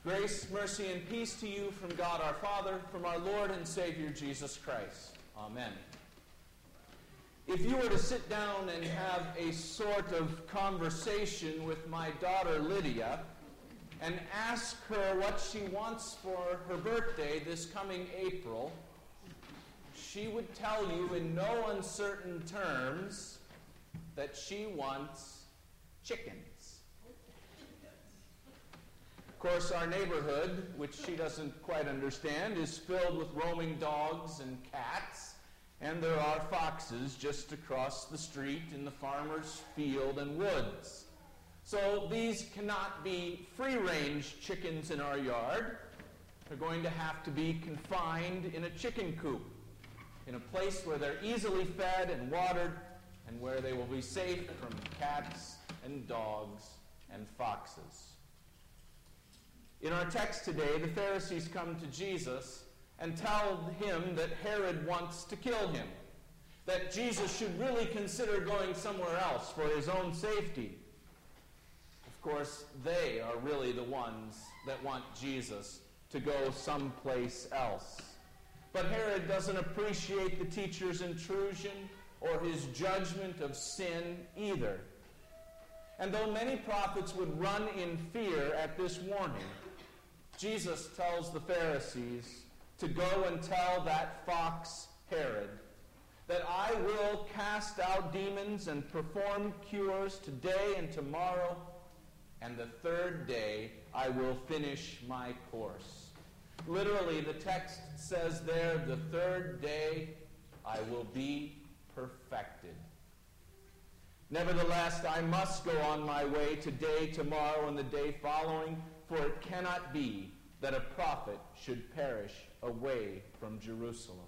Grace, mercy, and peace to you from God our Father, from our Lord and Savior Jesus Christ. Amen. If you were to sit down and have a sort of conversation with my daughter Lydia and ask her what she wants for her birthday this coming April, she would tell you in no uncertain terms that she wants chickens. Of course, our neighborhood, which she doesn't quite understand, is filled with roaming dogs and cats, and there are foxes just across the street in the farmer's field and woods. So these cannot be free-range chickens in our yard. They're going to have to be confined in a chicken coop, in a place where they're easily fed and watered, and where they will be safe from cats and dogs and foxes. In our text today, the Pharisees come to Jesus and tell him that Herod wants to kill him, that Jesus should really consider going somewhere else for his own safety. Of course, they are really the ones that want Jesus to go someplace else. But Herod doesn't appreciate the teacher's intrusion or his judgment of sin either. And though many prophets would run in fear at this warning, Jesus tells the Pharisees to go and tell that fox Herod that I will cast out demons and perform cures today and tomorrow, and the third day I will finish my course. Literally, the text says there, the third day I will be perfected. Nevertheless, I must go on my way today, tomorrow, and the day following, for it cannot be that a prophet should perish away from Jerusalem.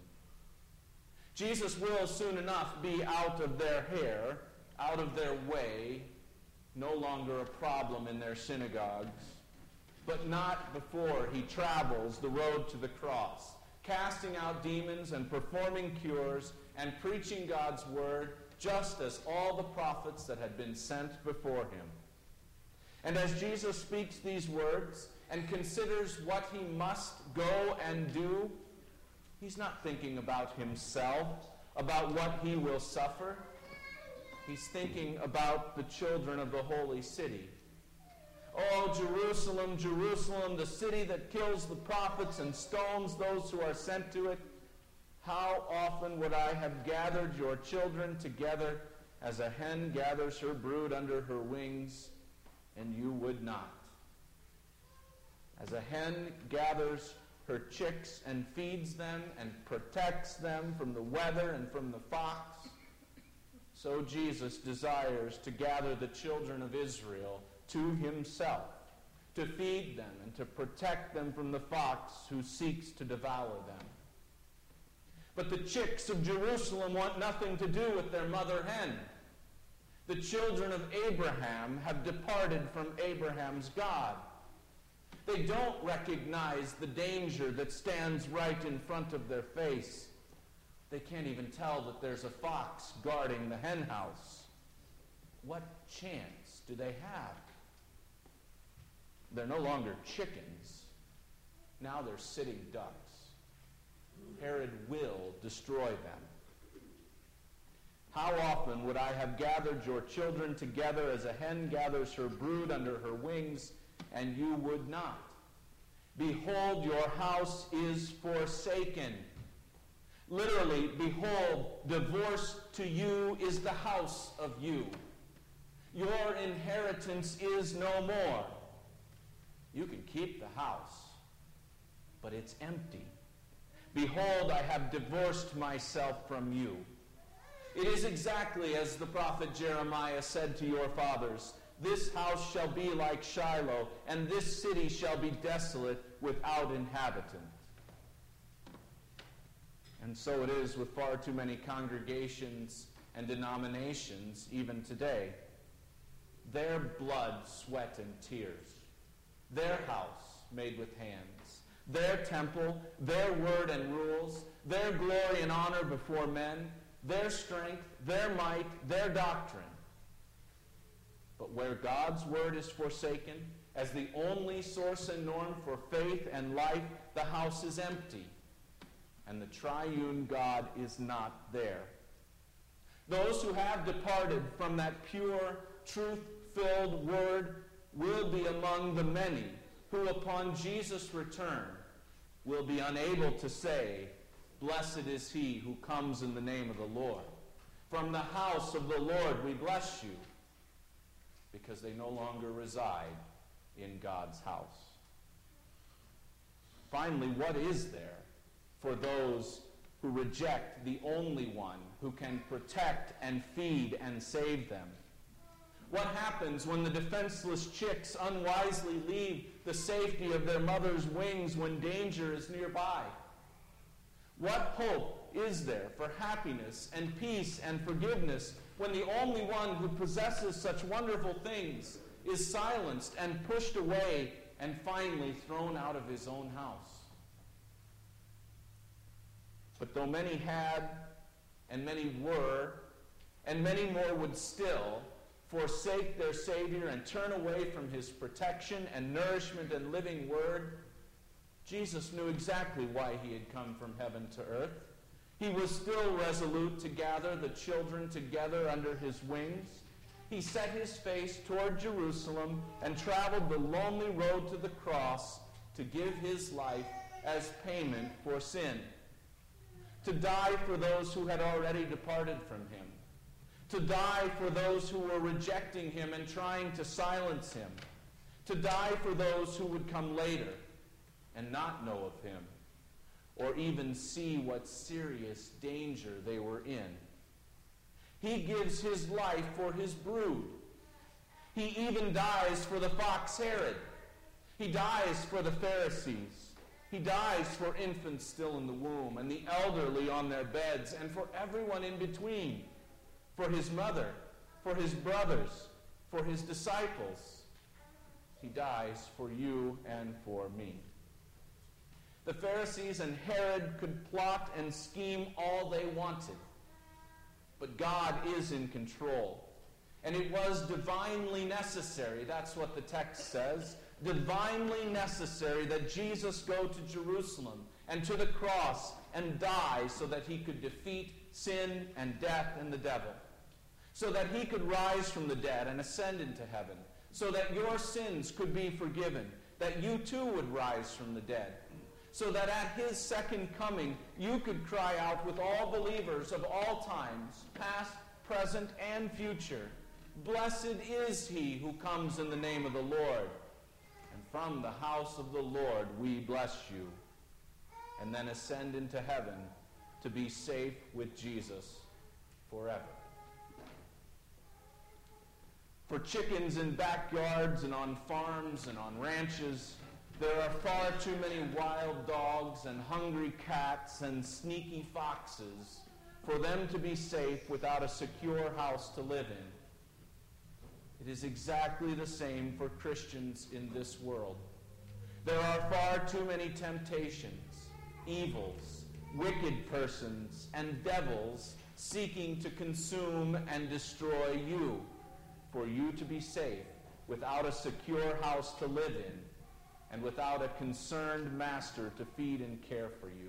Jesus will soon enough be out of their hair, out of their way, no longer a problem in their synagogues, but not before he travels the road to the cross, casting out demons and performing cures and preaching God's word, just as all the prophets that had been sent before him. And as Jesus speaks these words and considers what he must go and do, he's not thinking about himself, about what he will suffer. He's thinking about the children of the holy city. Oh, Jerusalem, Jerusalem, the city that kills the prophets and stones those who are sent to it. How often would I have gathered your children together as a hen gathers her brood under her wings, and you would not. As a hen gathers her chicks and feeds them and protects them from the weather and from the fox, so Jesus desires to gather the children of Israel to himself, to feed them and to protect them from the fox who seeks to devour them. But the chicks of Jerusalem want nothing to do with their mother hen. The children of Abraham have departed from Abraham's God. They don't recognize the danger that stands right in front of their face. They can't even tell that there's a fox guarding the hen house. What chance do they have? They're no longer chickens. Now they're sitting ducks. Herod will destroy them. How often would I have gathered your children together as a hen gathers her brood under her wings, and you would not? Behold, your house is forsaken. Literally, behold, divorce to you is the house of you. Your inheritance is no more. You can keep the house, but it's empty. Behold, I have divorced myself from you. It is exactly as the prophet Jeremiah said to your fathers, this house shall be like Shiloh, and this city shall be desolate without inhabitant. And so it is with far too many congregations and denominations even today. Their blood, sweat, and tears. Their house made with hands. Their temple, their word and rules, their glory and honor before men, their strength, their might, their doctrine. But where God's word is forsaken as the only source and norm for faith and life, the house is empty, and the triune God is not there. Those who have departed from that pure, truth-filled word will be among the many who, upon Jesus' return, will be unable to say, "Blessed is he who comes in the name of the Lord. From the house of the Lord we bless you," because they no longer reside in God's house. Finally, what is there for those who reject the only one who can protect and feed and save them? What happens when the defenseless chicks unwisely leave the safety of their mother's wings when danger is nearby? What hope is there for happiness and peace and forgiveness when the only one who possesses such wonderful things is silenced and pushed away and finally thrown out of his own house? But though many had, and many were, and many more would still forsake their Savior and turn away from his protection and nourishment and living word, Jesus knew exactly why he had come from heaven to earth. He was still resolute to gather the children together under his wings. He set his face toward Jerusalem and traveled the lonely road to the cross to give his life as payment for sin, to die for those who had already departed from him, to die for those who were rejecting him and trying to silence him, to die for those who would come later and not know of him, or even see what serious danger they were in. He gives his life for his brood. He even dies for the fox Herod. He dies for the Pharisees. He dies for infants still in the womb and the elderly on their beds and for everyone in between, for his mother, for his brothers, for his disciples. He dies for you and for me. The Pharisees and Herod could plot and scheme all they wanted, but God is in control. And it was divinely necessary, that's what the text says, divinely necessary that Jesus go to Jerusalem and to the cross and die so that he could defeat sin and death and the devil, so that he could rise from the dead and ascend into heaven, so that your sins could be forgiven, that you too would rise from the dead, so that at his second coming you could cry out with all believers of all times, past, present, and future, "Blessed is he who comes in the name of the Lord. And from the house of the Lord we bless you," and then ascend into heaven to be safe with Jesus forever. For chickens in backyards and on farms and on ranches, there are far too many wild dogs and hungry cats and sneaky foxes for them to be safe without a secure house to live in. It is exactly the same for Christians in this world. There are far too many temptations, evils, wicked persons, and devils seeking to consume and destroy you, for you to be safe without a secure house to live in and without a concerned master to feed and care for you.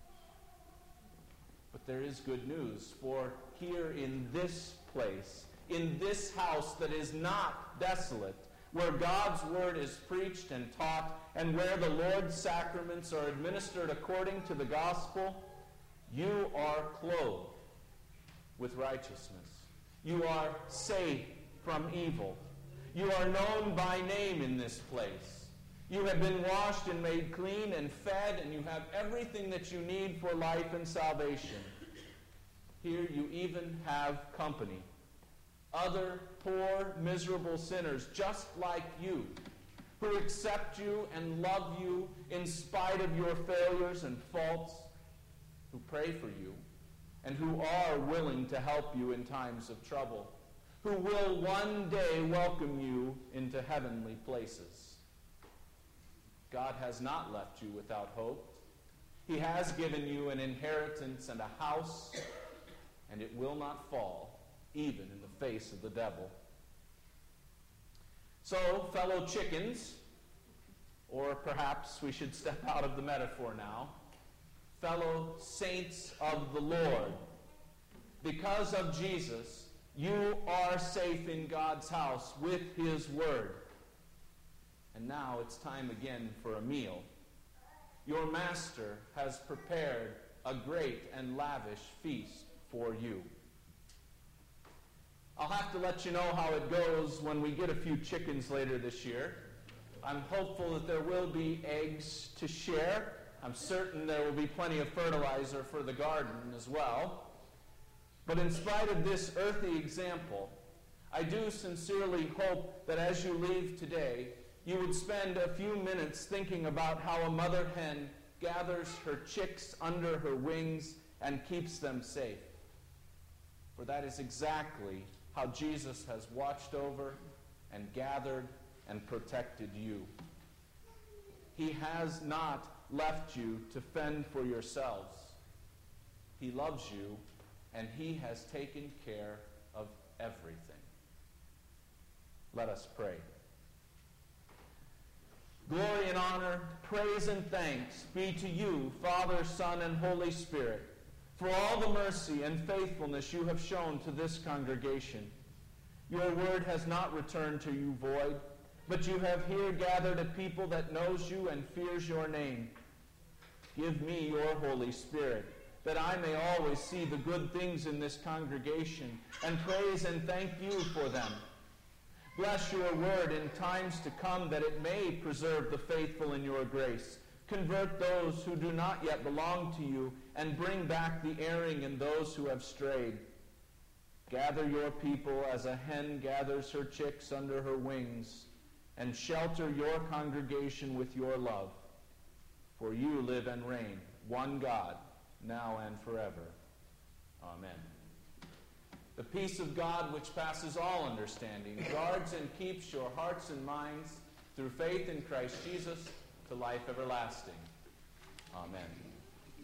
But there is good news, for here in this place, in this house that is not desolate, where God's word is preached and taught, and where the Lord's sacraments are administered according to the gospel, you are clothed with righteousness. You are safe from evil. You are known by name in this place. You have been washed and made clean and fed, and you have everything that you need for life and salvation. Here you even have company. Other poor, miserable sinners just like you, who accept you and love you in spite of your failures and faults, who pray for you, and who are willing to help you in times of trouble, who will one day welcome you into heavenly places. God has not left you without hope. He has given you an inheritance and a house, and it will not fall, even in the face of the devil. So, fellow chickens, or perhaps we should step out of the metaphor now, fellow saints of the Lord. Because of Jesus, you are safe in God's house with his word. And now it's time again for a meal. Your master has prepared a great and lavish feast for you. I'll have to let you know how it goes when we get a few chickens later this year. I'm hopeful that there will be eggs to share. I'm certain there will be plenty of fertilizer for the garden as well. But in spite of this earthy example, I do sincerely hope that as you leave today, you would spend a few minutes thinking about how a mother hen gathers her chicks under her wings and keeps them safe. For that is exactly how Jesus has watched over and gathered and protected you. He has not left you to fend for yourselves. He loves you, and he has taken care of everything. Let us pray. Glory and honor, praise and thanks be to you, Father, Son, and Holy Spirit, for all the mercy and faithfulness you have shown to this congregation. Your word has not returned to you void, but you have here gathered a people that knows you and fears your name. Give me your Holy Spirit, that I may always see the good things in this congregation and praise and thank you for them. Bless your word in times to come, that it may preserve the faithful in your grace. Convert those who do not yet belong to you, and bring back the erring and those who have strayed. Gather your people as a hen gathers her chicks under her wings, and shelter your congregation with your love. For you live and reign, one God, now and forever. Amen. The peace of God, which passes all understanding, guards and keeps your hearts and minds through faith in Christ Jesus to life everlasting. Amen.